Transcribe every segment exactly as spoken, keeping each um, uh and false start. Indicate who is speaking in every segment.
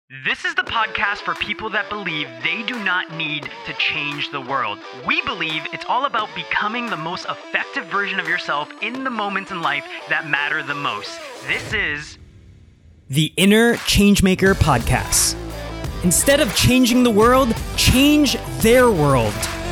Speaker 1: This is the podcast for people that believe they do not need to change the world. We believe it's all about becoming the most effective version of yourself in the moments in life that matter the most. This is
Speaker 2: the Inner Changemaker Podcast. Instead of changing the world, change their world.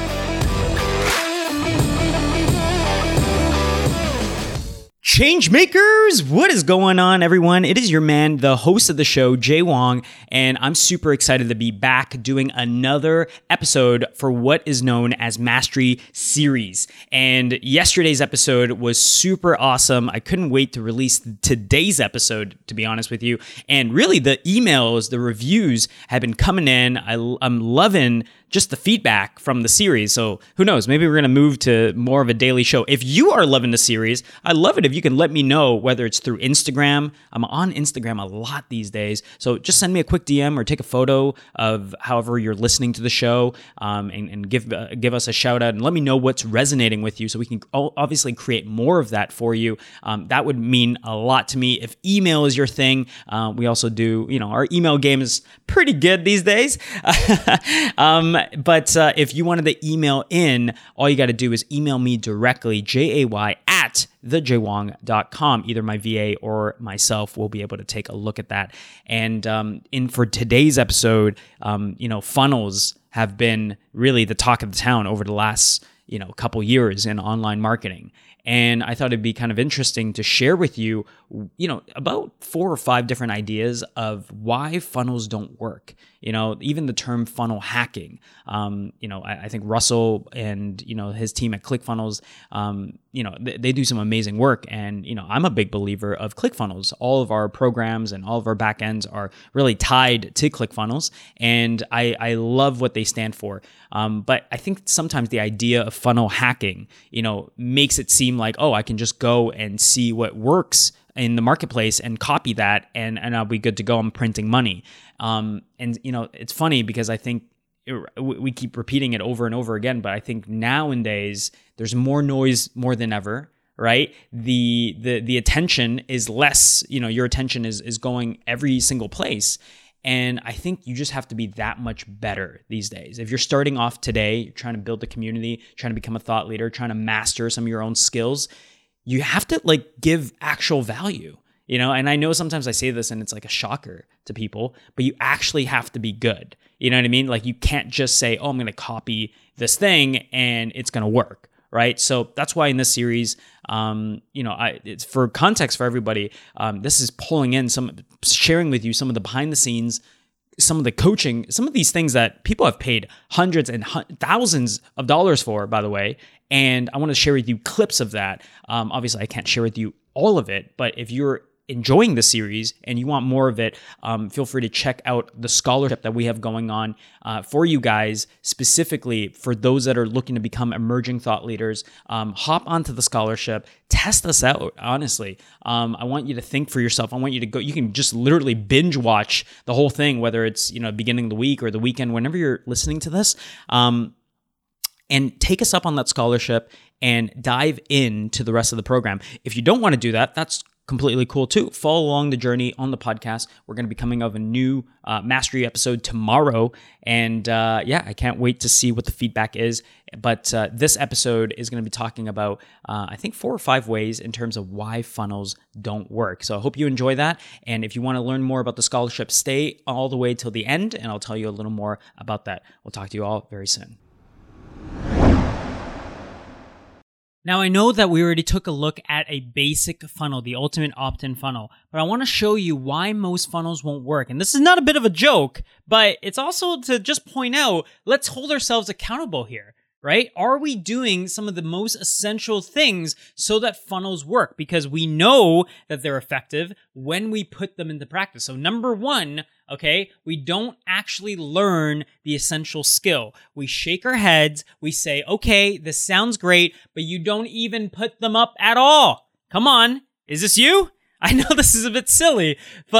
Speaker 2: Changemakers, what is going on, everyone? It is your man, the host of the show, Jay Wong, and I'm super excited to be back doing another episode for what is known as Mastery Series. And yesterday's episode was super awesome. I couldn't wait to release today's episode, to be honest with you. And really, the emails, the reviews have been coming in. I, I'm loving just the feedback from the series. So who knows, maybe we're going to move to more of a daily show. If you are loving the series, I love it if you can let me know, whether it's through Instagram. I'm on Instagram a lot these days. So just send me a quick D M or take a photo of however you're listening to the show, um, and, and give uh, give us a shout out and let me know what's resonating with you so we can obviously create more of that for you. Um, that would mean a lot to me. If email is your thing, uh, we also do, you know, our email game is pretty good these days. um, But uh, if you wanted to email in, all you got to do is email me directly, J A Y at the j wong dot com. Either my V A or myself will be able to take a look at that. And um, in for today's episode, um, you know, funnels have been really the talk of the town over the last, you know, couple years in online marketing. And I thought it'd be kind of interesting to share with you, you know, about four or five different ideas of why funnels don't work. You know, even the term funnel hacking. Um, you know, I, I think Russell and, you know, his team at ClickFunnels, um, you know, they, they do some amazing work. And, you know, I'm a big believer of ClickFunnels. All of our programs and all of our backends are really tied to ClickFunnels. And I, I love what they stand for. Um, but I think sometimes the idea of funnel hacking, you know, makes it seem like, oh, I can just go and see what works in the marketplace and copy that and, and I'll be good to go. I'm printing money. Um, and, you know, it's funny because I think it, we keep repeating it over and over again, but I think nowadays there's more noise more than ever, right? The, the, the attention is less, you know, your attention is, is going every single place. And I think you just have to be that much better these days. If you're starting off today, you're trying to build a community, trying to become a thought leader, trying to master some of your own skills, you have to like give actual value, you know? And I know sometimes I say this and it's like a shocker to people, but you actually have to be good. You know what I mean? Like you can't just say, oh, I'm going to copy this thing and it's going to work. Right. So that's why in this series, um, you know, I, it's for context for everybody. Um, this is pulling in some, sharing with you some of the behind the scenes, some of the coaching, some of these things that people have paid hundreds and hun- thousands of dollars for, by the way. And I want to share with you clips of that. Um, obviously, I can't share with you all of it, but if you're enjoying the series and you want more of it, um, feel free to check out the scholarship that we have going on uh, for you guys, specifically for those that are looking to become emerging thought leaders. Um, hop onto the scholarship, test us out, honestly. Um, I want you to think for yourself. I want you to go, you can just literally binge watch the whole thing, whether it's, you know, beginning of the week or the weekend, whenever you're listening to this. Um, and take us up on that scholarship and dive into the rest of the program. If you don't want to do that, that's completely cool too. Follow along the journey on the podcast. We're going to be coming of a new uh, mastery episode tomorrow. And uh, yeah, I can't wait to see what the feedback is. But uh, this episode is going to be talking about, uh, I think, four or five ways in terms of why funnels don't work. So I hope you enjoy that. And if you want to learn more about the scholarship, stay all the way till the end, and I'll tell you a little more about that. We'll talk to you all very soon. Now, I know that we already took a look at a basic funnel, the ultimate opt-in funnel, but I want to show you why most funnels won't work. And this is not a bit of a joke, but it's also to just point out, let's hold ourselves accountable here, right? Are we doing some of the most essential things so that funnels work? Because we know that they're effective when we put them into practice. So number one, okay, we don't actually learn the essential skill. We shake our heads, we say, okay, this sounds great, but you don't even put them up at all. Come on, is this you? I know this is a bit silly, but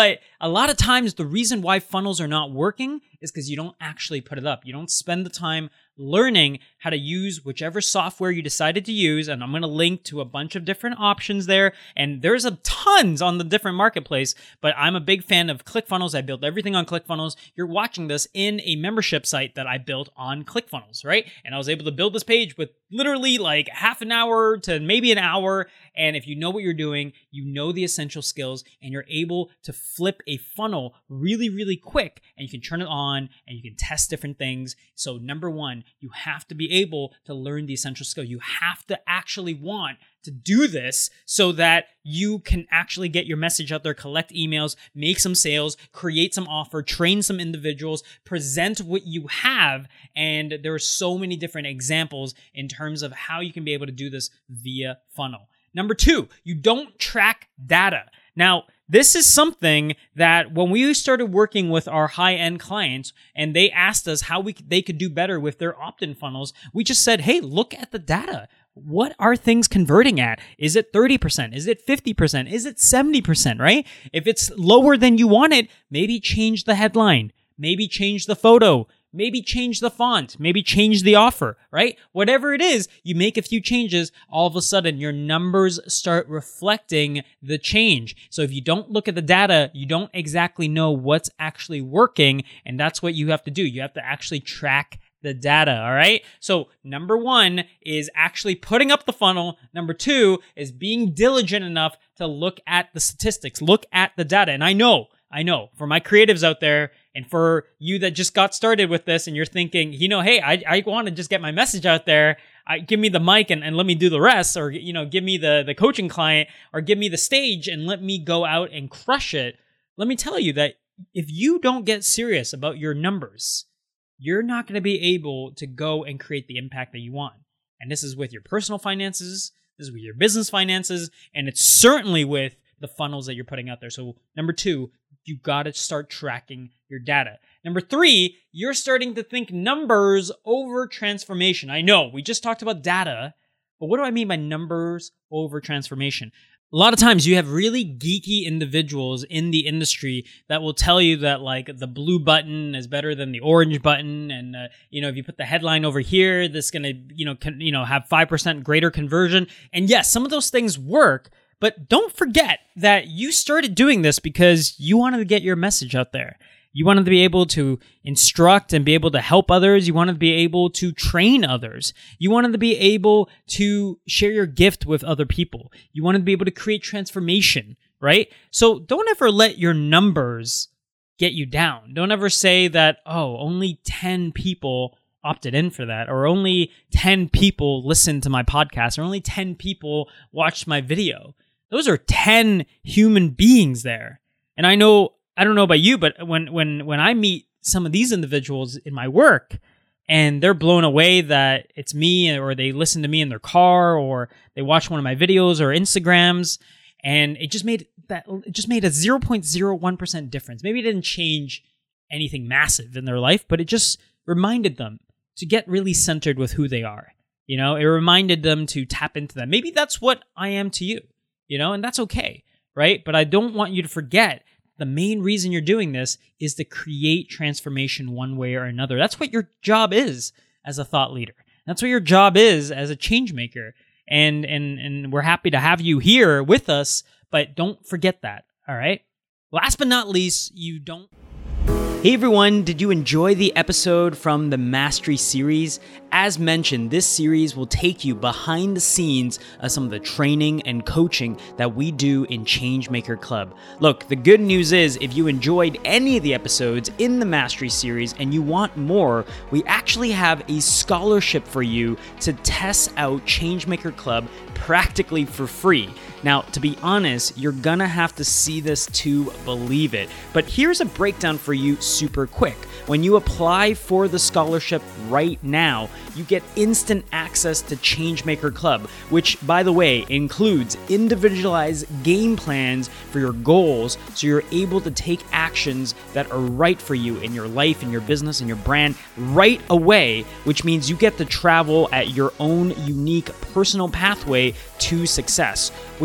Speaker 2: A lot of times the reason why funnels are not working is because you don't actually put it up. You don't spend the time learning how to use whichever software you decided to use. And I'm going to link to a bunch of different options there. And there's a tons on the different marketplace, but I'm a big fan of ClickFunnels. I built everything on ClickFunnels. You're watching this in a membership site that I built on ClickFunnels, right? And I was able to build this page with literally like half an hour to maybe an hour. And if you know what you're doing, you know the essential skills, and you're able to flip a funnel really, really quick, and you can turn it on and you can test different things. So number one, you have to be able to learn the essential skill. You have to actually want to do this so that you can actually get your message out there, collect emails, make some sales, create some offer, train some individuals, present what you have. And there are so many different examples in terms of how you can be able to do this via funnel. Number two, you don't track data. Now, this is something that when we started working with our high-end clients and they asked us how we they could do better with their opt-in funnels, we just said, hey, look at the data. What are things converting at? Is it thirty percent? Is it fifty percent? Is it seventy percent, right? If it's lower than you want it, maybe change the headline. Maybe change the photo. Maybe change the font, maybe change the offer, right? Whatever it is, you make a few changes, all of a sudden your numbers start reflecting the change. So if you don't look at the data, you don't exactly know what's actually working, and that's what you have to do. You have to actually track the data, all right? So number one is actually putting up the funnel. Number two is being diligent enough to look at the statistics, look at the data. And I know, I know, for my creatives out there, and for you that just got started with this and you're thinking, you know, hey, I, I want to just get my message out there. I, give me the mic and, and let me do the rest, or, you know, give me the, the coaching client, or give me the stage and let me go out and crush it. Let me tell you that if you don't get serious about your numbers, you're not going to be able to go and create the impact that you want. And this is with your personal finances, this is with your business finances, and it's certainly with the funnels that you're putting out there. So number two, you got to start tracking your data. Number three, you're starting to think numbers over transformation. I know we just talked about data, but what do I mean by numbers over transformation? A lot of times you have really geeky individuals in the industry that will tell you that like the blue button is better than the orange button. And, uh, you know, if you put the headline over here, this is going to, you know, con- you know, have five percent greater conversion. And yes, some of those things work. But don't forget that you started doing this because you wanted to get your message out there. You wanted to be able to instruct and be able to help others. You wanted to be able to train others. You wanted to be able to share your gift with other people. You wanted to be able to create transformation, right? So don't ever let your numbers get you down. Don't ever say that, oh, only ten people opted in for that, or only ten people listened to my podcast, or only ten people watched my video. Those are ten human beings there. And I know, I don't know about you, but when when when I meet some of these individuals in my work and they're blown away that it's me, or they listen to me in their car, or they watch one of my videos or Instagrams, and it just made that it just made a zero point zero one percent difference. Maybe it didn't change anything massive in their life, but it just reminded them to get really centered with who they are. You know, it reminded them to tap into that. Maybe that's what I am to you. You know, and that's okay, right? But I don't want you to forget the main reason you're doing this is to create transformation one way or another. That's what your job is as a thought leader. That's what your job is as a change maker. And and and we're happy to have you here with us, but don't forget that, all right? Last but not least, you don't... Hey everyone, did you enjoy the episode from the Mastery series? As mentioned, this series will take you behind the scenes of some of the training and coaching that we do in Changemaker Club. Look, the good news is if you enjoyed any of the episodes in the Mastery series and you want more, we actually have a scholarship for you to test out Changemaker Club practically for free. Now, to be honest, you're gonna have to see this to believe it. But here's a breakdown for you super quick. When you apply for the scholarship right now, you get instant access to Changemaker Club, which, by the way, includes individualized game plans for your goals, so you're able to take actions that are right for you in your life, in your business, in your brand right away, which means you get to travel at your own unique personal pathway to success. We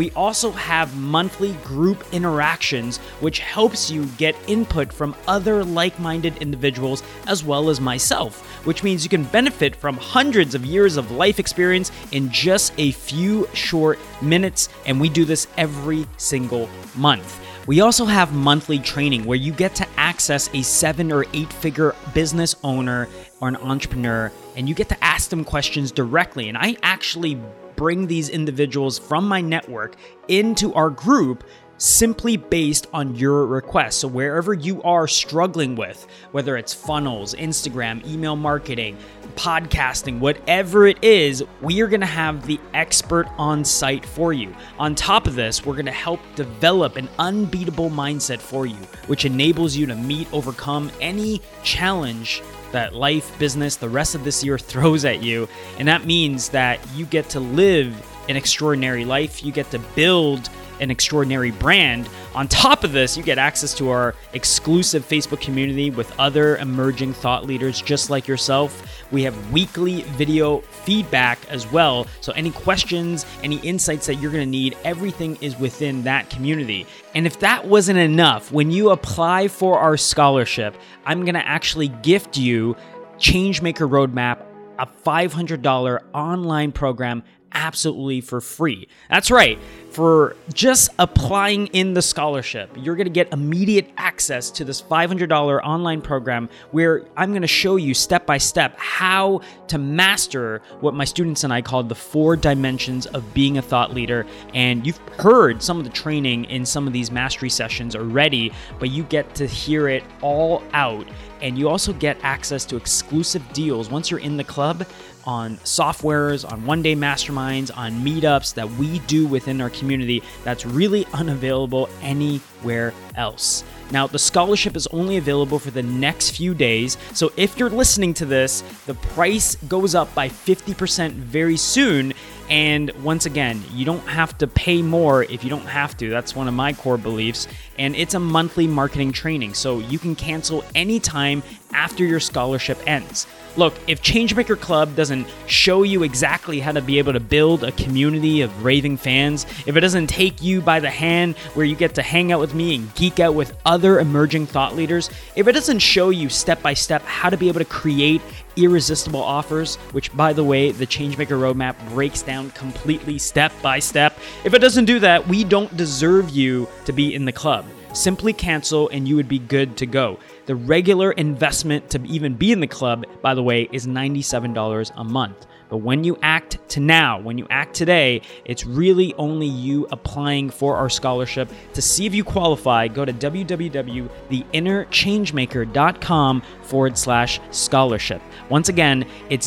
Speaker 2: we also have monthly group interactions, which helps you get input from other like-minded individuals as well as myself, which means you can benefit from hundreds of years of life experience in just a few short minutes, and we do this every single month. We also have monthly training where you get to access a seven or eight figure business owner or an entrepreneur, and you get to ask them questions directly. And I actually bring these individuals from my network into our group simply based on your request. So wherever you are struggling with, whether it's funnels, Instagram, email marketing, podcasting, whatever it is, we are going to have the expert on site for you. On top of this, we're going to help develop an unbeatable mindset for you, which enables you to meet, overcome any challenge that life, business, the rest of this year throws at you. And that means that you get to live an extraordinary life. You get to build an extraordinary brand. On top of this, you get access to our exclusive Facebook community with other emerging thought leaders just like yourself. We have weekly video feedback as well. So any questions, any insights that you're going to need, everything is within that community. And if that wasn't enough, when you apply for our scholarship, I'm going to actually gift you Changemaker Roadmap, a five hundred dollars online program absolutely for free. That's right. For just applying in the scholarship, you're going to get immediate access to this five hundred dollars online program where I'm going to show you step by step how to master what my students and I call the four dimensions of being a thought leader. And you've heard some of the training in some of these mastery sessions already, but you get to hear it all out. And you also get access to exclusive deals once you're in the club on softwares, on one-day masterminds, on meetups that we do within our community that's really unavailable anywhere else. Now, the scholarship is only available for the next few days, so if you're listening to this, the price goes up by fifty percent very soon. And once again, you don't have to pay more if you don't have to. That's one of my core beliefs. And it's a monthly marketing training, so you can cancel anytime after your scholarship ends. Look, if Changemaker Club doesn't show you exactly how to be able to build a community of raving fans, if it doesn't take you by the hand where you get to hang out with me and geek out with other emerging thought leaders, if it doesn't show you step by step how to be able to create irresistible offers, which by the way, the Changemaker Roadmap breaks down completely step by step, if it doesn't do that, we don't deserve you to be in the club. Simply cancel and you would be good to go. The regular investment to even be in the club, by the way, is ninety-seven dollars a month. But when you act to now, when you act today, it's really only you applying for our scholarship. To see if you qualify, go to www.theinnerchangemaker.com forward slash scholarship. Once again, it's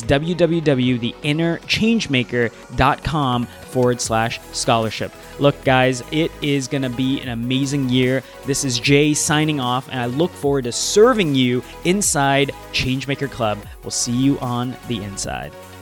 Speaker 2: www.theinnerchangemaker.com forward slash scholarship. Look, guys, it is going to be an amazing year. This is Jay signing off, and I look forward to serving you inside Changemaker Club. We'll see you on the inside.